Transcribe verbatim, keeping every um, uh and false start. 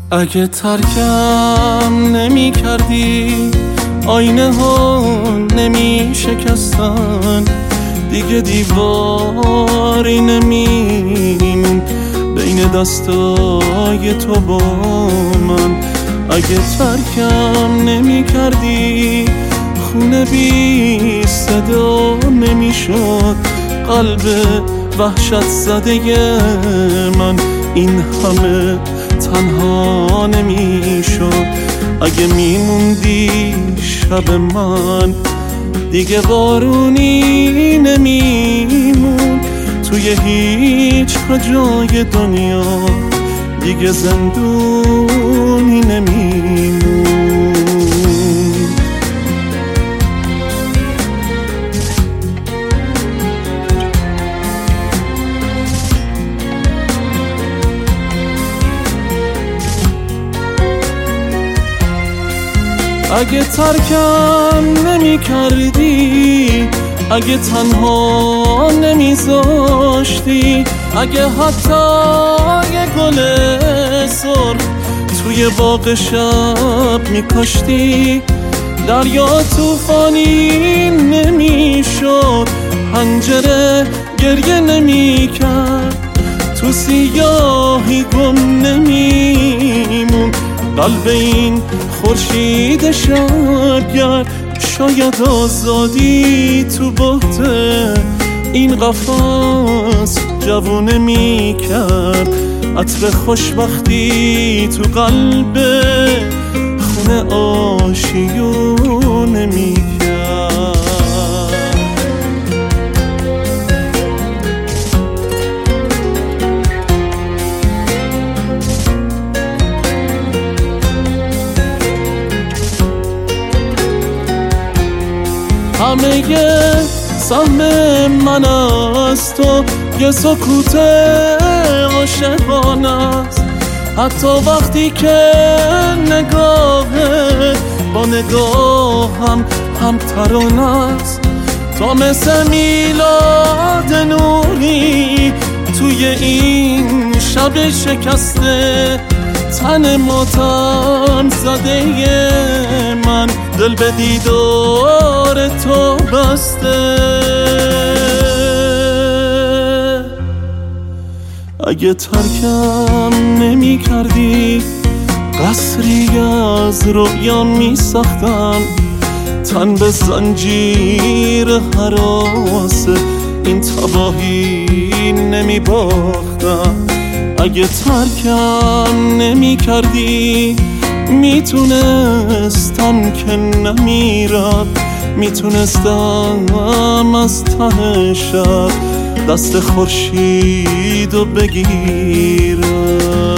اگه ترکم نمی کردی آینه ها نمی شکستن، دیگه دیواری نمیمون بین دستای تو با من. اگه ترکم نمی کردی خونه بی صدا نمی شد قلب وحشت زده من، این همه تنها نمی شد. اگه میموندی شب من دیگه بارونی نمیمون، توی هیچ جای دنیا دیگه زندونی نمیمون. اگه ترکم نمی کردی، اگه تنها نمیذاشتی، اگه حتی یه گل سرخ توی باغ شب میکاشتی، دریا طوفانی نمیشد، پنجره گریه نمیکرد، تو سیاهی گم نمیمون قلب این خورشید شبگرد. شاید آزادی تو بحت این قفس جوونه می کرد، عطر خوشبختی تو قلب خونه آشیونه می کرد. همه سهم من از تو یه سکوت عاشقانه است، حتی وقتی که نگاهت با نگاهم هم ترانه است. تو مثل میلاد نوری توی این شب شکسته، تن ماتم زده من دل به دیدار تو بسته. اگه ترکم نمی کردی قصری از رویان می ساختم، تن به زنجیر هراس این تباهی نمی باختم. اگه ترکم نمی کردی میتونستم که نمیرم، میتونستم از ته شب دست خورشیدو بگیرم.